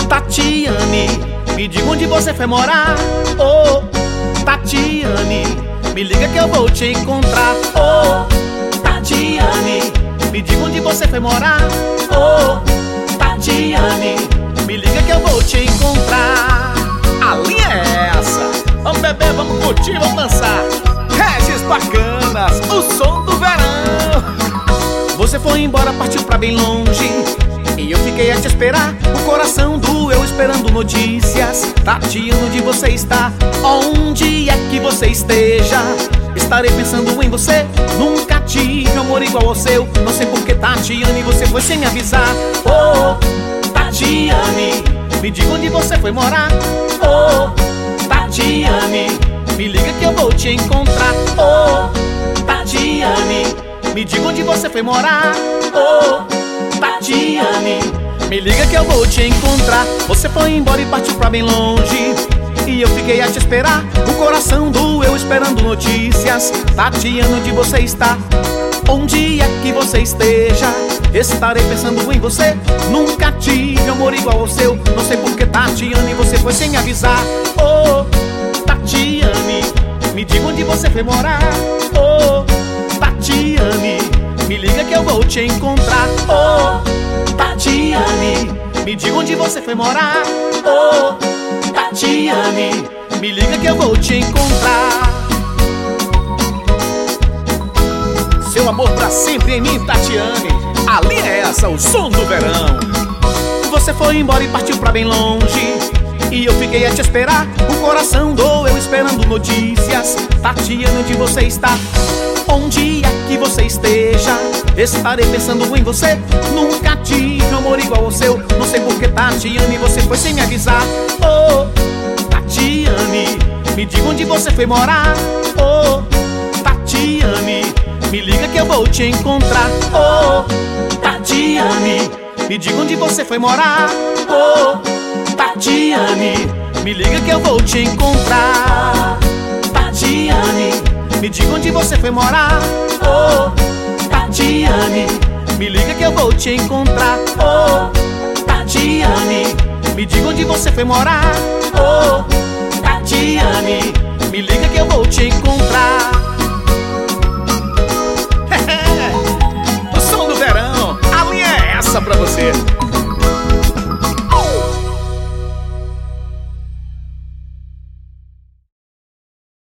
Tatiane, me diga onde você foi morar. Oh, Tatiane, me liga que eu vou te encontrar. Oh, Tatiane, me diga onde você foi morar. Oh, Tatiane, me liga que eu vou te encontrar. A linha é essa. Vamos beber, vamos curtir, vamos dançar. Regis Bacanas, o som do verão. Você foi embora, partiu pra bem longe, e eu fiquei a te esperar. O coração doeu esperando notícias. Tatiana, onde você está? Onde é que você esteja? Estarei pensando em você. Nunca tive amor igual ao seu. Não sei por que, Tatiane, você foi sem me avisar. Oh, Tatiane, me diga onde você foi morar. Oh, Tatiane, me liga que eu vou te encontrar. Oh, Tatiane, me diga onde você foi morar. Oh, Tatiane, me liga que eu vou te encontrar. Você foi embora e partiu pra bem longe, e eu fiquei a te esperar. O coração doeu esperando notícias. Tatiana, onde você está? Onde é que você esteja? Estarei pensando em você. Nunca tive amor igual ao seu. Não sei por que, Tatiane, você foi sem me avisar. Oh, Tatiane, me diga onde você foi morar. Oh, Tatiane, me liga que eu vou te encontrar. Oh, Tatiane, me diga onde você foi morar. Oh, Tatiane, me liga que eu vou te encontrar. Seu amor pra sempre em mim, Tatiane. A linha é essa, o som do verão. Você foi embora e partiu pra bem longe, e eu fiquei a te esperar. O coração doeu esperando notícias. Tatiana, onde você está? Onde é que você esteja? Estarei pensando em você. Nunca tive amor igual ao seu. Não sei por que, Tatiane, você foi sem me avisar. Oh, Tatiane, me diga onde você foi morar. Oh, Tatiane, me liga que eu vou te encontrar. Oh, Tatiane, me diga onde você foi morar. Oh, Tatiane, me liga que eu vou te encontrar. Tatiane, me diga onde você foi morar. Oh, Tatiane, me liga que eu vou te encontrar. Oh, Tatiane, me diga onde você foi morar. Oh, Tatiane, me liga que eu vou te encontrar.